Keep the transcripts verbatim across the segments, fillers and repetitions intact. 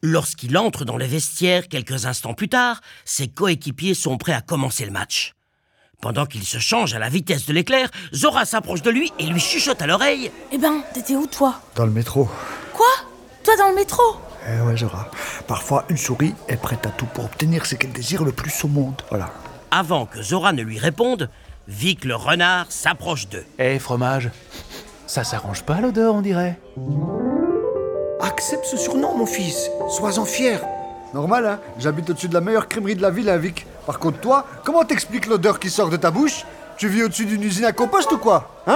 Lorsqu'il entre dans le vestiaire quelques instants plus tard, ses coéquipiers sont prêts à commencer le match. Pendant qu'il se change à la vitesse de l'éclair, Zora s'approche de lui et lui chuchote à l'oreille. Eh ben, t'étais où toi ? Dans le métro. Quoi ? Toi dans le métro ? Eh ouais, Zora. Parfois, une souris est prête à tout pour obtenir ce qu'elle désire le plus au monde. Voilà. Avant que Zora ne lui réponde, Vic le renard s'approche d'eux. Eh, fromage, ça s'arrange pas l'odeur, on dirait. Accepte ce surnom, mon fils. Sois-en fier. Normal, hein. J'habite au-dessus de la meilleure crèmerie de la ville, hein, Vic. Par contre, toi, comment t'expliques l'odeur qui sort de ta bouche ? Tu vis au-dessus d'une usine à compost ou quoi ? Hein ?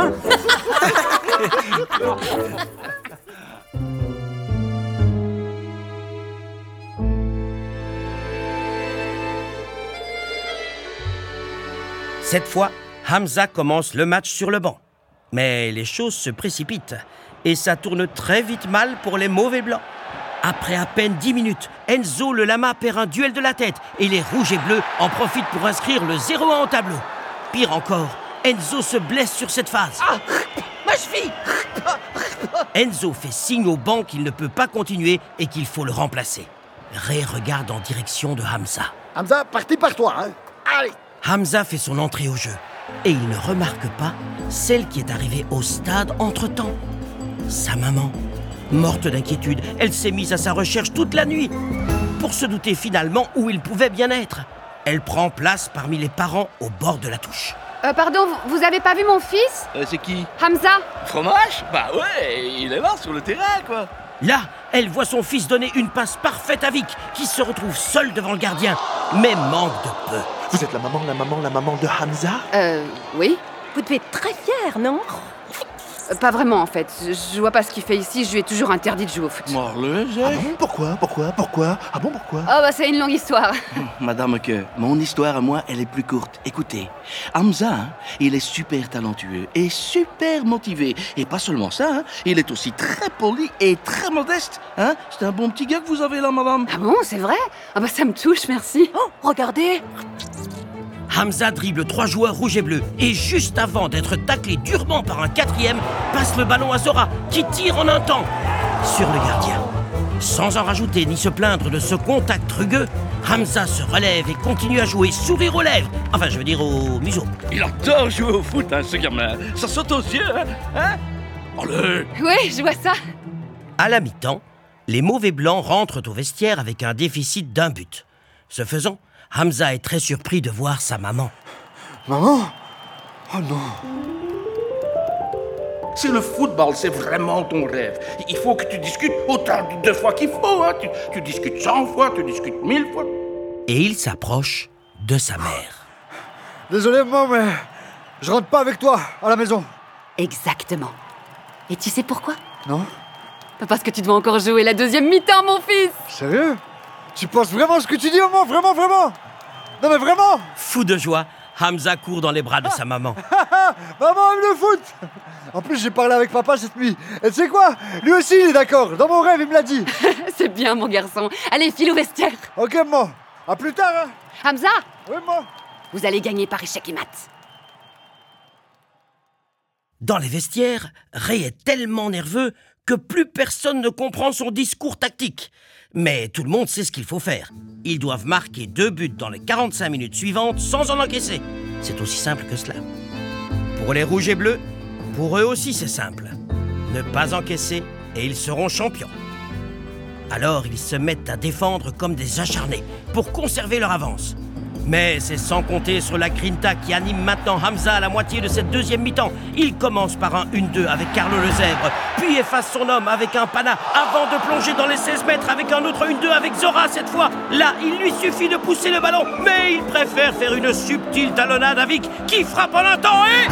Cette fois, Hamza commence le match sur le banc. Mais les choses se précipitent et ça tourne très vite mal pour les mauvais blancs. Après à peine dix minutes, Enzo le lama perd un duel de la tête et les rouges et bleus en profitent pour inscrire le zéro un au tableau. Pire encore, Enzo se blesse sur cette phase. Ah, ma cheville. Enzo fait signe au banc qu'il ne peut pas continuer et qu'il faut le remplacer. Ray regarde en direction de Hamza. Hamza, parti par toi, hein. Allez. Hamza fait son entrée au jeu et il ne remarque pas celle qui est arrivée au stade entre-temps. Sa maman. Morte d'inquiétude, elle s'est mise à sa recherche toute la nuit pour se douter finalement où il pouvait bien être. Elle prend place parmi les parents au bord de la touche. Euh, pardon, vous, vous avez pas vu mon fils ? Euh, c'est qui ? Hamza ? Fromage ? Bah ouais, il est là sur le terrain, quoi. Là, elle voit son fils donner une passe parfaite à Vic, qui se retrouve seul devant le gardien, mais manque de peu. Vous êtes la maman, la maman, la maman de Hamza ? Euh, oui. Vous devez être très fière, non ? Euh, pas vraiment, en fait. Je, je vois pas ce qu'il fait ici, je lui ai toujours interdit de jouer au foot. Marle, Ah bon, pourquoi, pourquoi, pourquoi ? Ah bon, pourquoi ? Oh bah c'est une longue histoire. Madame que mon histoire à moi, elle est plus courte. Écoutez, Hamza, hein, il est super talentueux et super motivé. Et pas seulement ça, hein, il est aussi très poli et très modeste. Hein. C'est un bon petit gars que vous avez là, madame. Ah bon, c'est vrai ? Ah bah ça me touche, merci. Oh, regardez ! Hamza dribble trois joueurs rouges et bleus et juste avant d'être taclé durement par un quatrième, passe le ballon à Zora qui tire en un temps sur le gardien. Sans en rajouter ni se plaindre de ce contact rugueux, Hamza se relève et continue à jouer, sourire aux lèvres. Enfin, je veux dire au museau. Il adore jouer au foot, hein, ce gamin. Ça saute aux yeux, hein, hein. Allez. Oui, je vois ça. À la mi-temps, les mauvais blancs rentrent au vestiaire avec un déficit d'un but. Ce faisant, Hamza est très surpris de voir sa maman. Maman ? Oh non. Si le football, c'est vraiment ton rêve, il faut que tu discutes autant de fois qu'il faut. Hein. Tu, tu discutes cent fois, tu discutes mille fois. Et il s'approche de sa mère. Désolé, maman, mais je rentre pas avec toi à la maison. Exactement. Et tu sais pourquoi ? Non ? Parce que tu dois encore jouer la deuxième mi-temps, mon fils. Sérieux ? Tu penses vraiment ce que tu dis, maman ? Vraiment, vraiment ? Non mais vraiment ? Fou de joie, Hamza court dans les bras de sa maman. Maman aime le foot. En plus, j'ai parlé avec papa cette nuit. Et tu sais quoi ? Lui aussi, il est d'accord. Dans mon rêve, il me l'a dit. C'est bien, mon garçon. Allez, file au vestiaire. Ok, maman. À plus tard, hein. Hamza, Oui, maman. vous allez gagner par échec et maths. Dans les vestiaires, Ray est tellement nerveux que plus personne ne comprend son discours tactique. Mais tout le monde sait ce qu'il faut faire. Ils doivent marquer deux buts dans les quarante-cinq minutes suivantes sans en encaisser. C'est aussi simple que cela. Pour les rouges et bleus, pour eux aussi c'est simple. Ne pas encaisser et ils seront champions. Alors ils se mettent à défendre comme des acharnés pour conserver leur avance. Mais c'est sans compter sur la grinta qui anime maintenant Hamza à la moitié de cette deuxième mi-temps. Il commence par un un deux avec Carlo le Zèbre, puis efface son homme avec un pana, avant de plonger dans les seize mètres avec un autre un deux avec Zora cette fois. Là, il lui suffit de pousser le ballon, mais il préfère faire une subtile talonnade à Vic qui frappe en un temps et...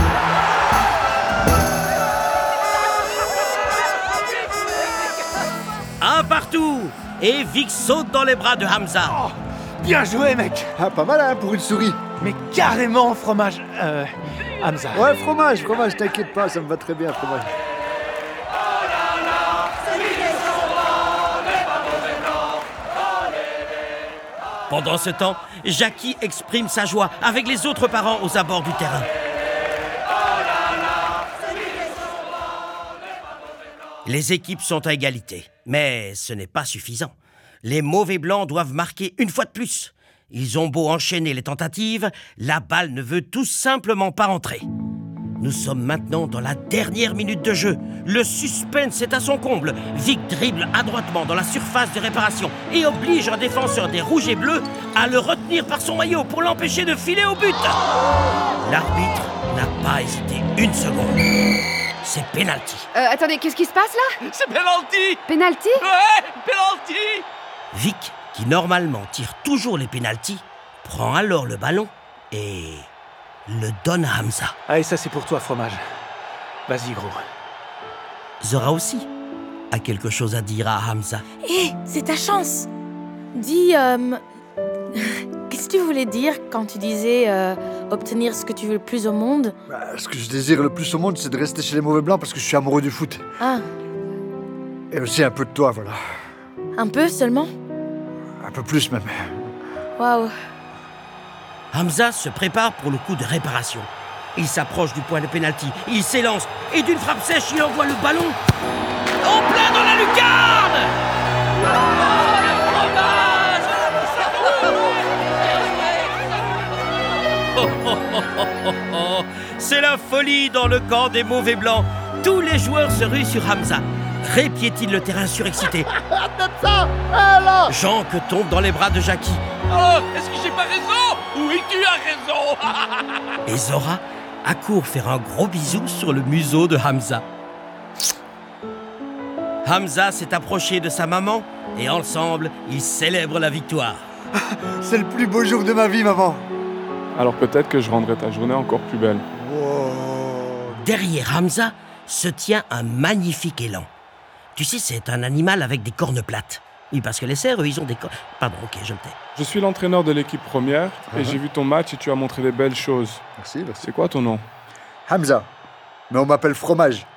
Un partout. Et Vic saute dans les bras de Hamza. Oh, bien joué, mec. Ah, pas mal, hein, pour une souris. Mais carrément, fromage. Euh, Hamza. Ouais, fromage, fromage, t'inquiète pas, ça me va très bien, fromage. Pendant ce temps, Jackie exprime sa joie avec les autres parents aux abords du terrain. Les équipes sont à égalité, mais ce n'est pas suffisant. Les mauvais blancs doivent marquer une fois de plus. Ils ont beau enchaîner les tentatives, la balle ne veut tout simplement pas rentrer. Nous sommes maintenant dans la dernière minute de jeu. Le suspense est à son comble. Vic dribble adroitement dans la surface de réparation et oblige un défenseur des rouges et bleus à le retenir par son maillot pour l'empêcher de filer au but. L'arbitre n'a pas hésité une seconde. C'est penalty. Euh, attendez, qu'est-ce qui se passe là? C'est penalty. Penalty? Ouais, penalty. Vic, qui normalement tire toujours les pénaltys, prend alors le ballon et le donne à Hamza. Ah, et ça, c'est pour toi, fromage. Vas-y, gros. Zora aussi a quelque chose à dire à Hamza. Hé, c'est ta chance. Dis, euh... qu'est-ce que tu voulais dire quand tu disais euh, obtenir ce que tu veux le plus au monde? Bah, ce que je désire le plus au monde, c'est de rester chez les mauvais blancs parce que je suis amoureux du foot. Ah, Et aussi un peu de toi, voilà. un peu seulement? Un peu plus même. Waouh. Hamza se prépare pour le coup de réparation. Il s'approche du point de pénalty, il s'élance et d'une frappe sèche, il envoie le ballon en plein dans la lucarne. Oh, oh, oh, oh, oh, oh. C'est la folie dans le camp des mauvais blancs. Tous les joueurs se ruent sur Hamza. Ray piétine le terrain surexcité. Jean que tombe dans les bras de Jackie. Oh, est-ce que j'ai pas raison? Oui, tu as raison. Et Zora accourt faire un gros bisou sur le museau de Hamza. Hamza s'est approché de sa maman et ensemble, ils célèbrent la victoire. C'est le plus beau jour de ma vie, maman. Alors peut-être que je rendrai ta journée encore plus belle. Wow. Derrière Hamza se tient un magnifique élan. Tu sais, c'est un animal avec des cornes plates. Oui, parce que les cerfs, eux, ils ont des cornes... Pardon, ok, je me tais. Je suis l'entraîneur de l'équipe première et Uh-huh. j'ai vu ton match et tu as montré des belles choses. Merci, merci. C'est quoi ton nom? Hamza. Mais on m'appelle Fromage.